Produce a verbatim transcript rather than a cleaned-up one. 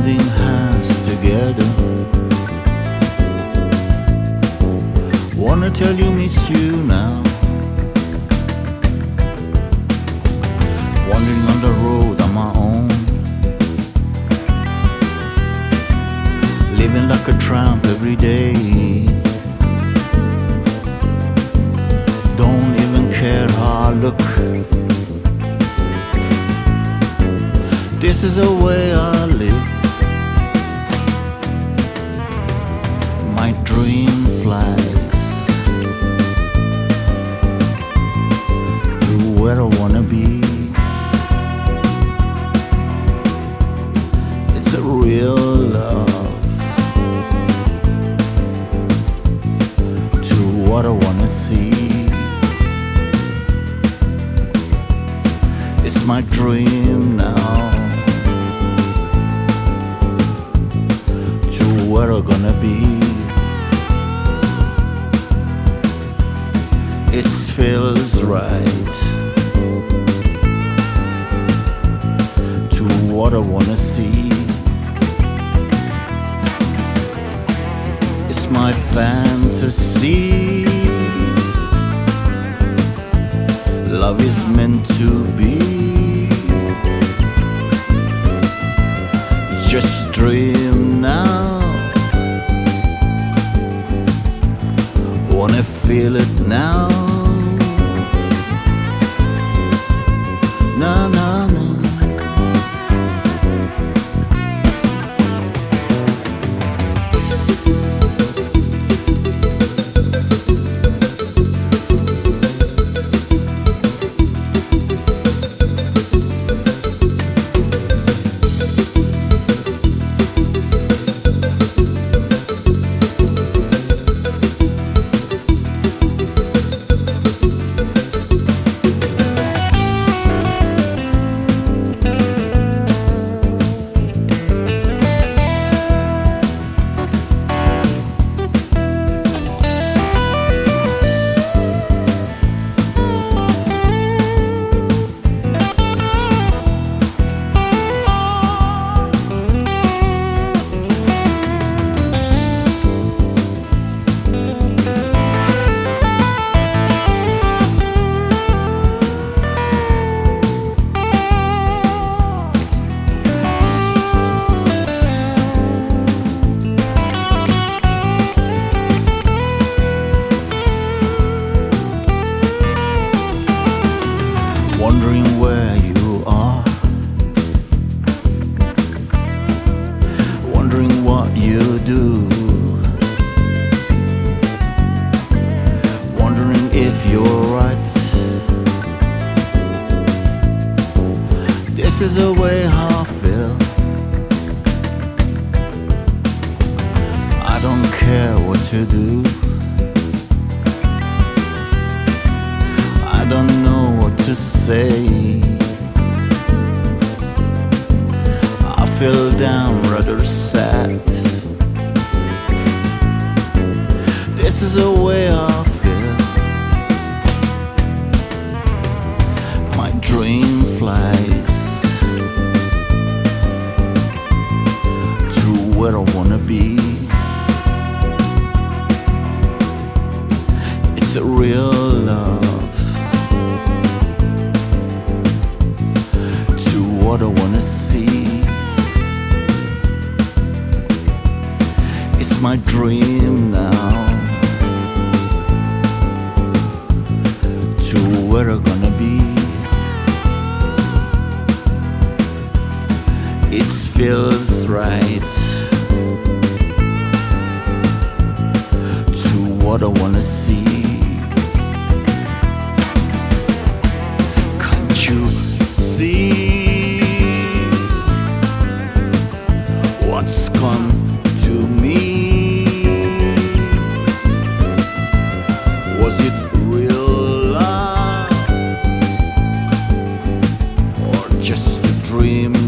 holding hands together. Wanna tell you miss you now. Wandering on the road on my own, living like a tramp every day. Don't even care how I look. This is the way I live. My dream flies to where I wanna be. It's a real love to what I wanna see. It's my dream now to where I'm gonna be. It feels right to what I wanna see. It's my fantasy. Love is meant to be. It's just a dream now. Wanna feel it now. Na na na. Wondering where you are, wondering what you do, wondering if you're right. This is the way I feel. I don't care what to do. I don't know what to say. I feel down, rather sad. This is the way I feel. My dream flies to where I wanna be. It's a real love what I wanna see. It's my dream now to where I'm gonna be. It feels right to what I wanna see. Can't you see what's come to me? Was it real love or just a dream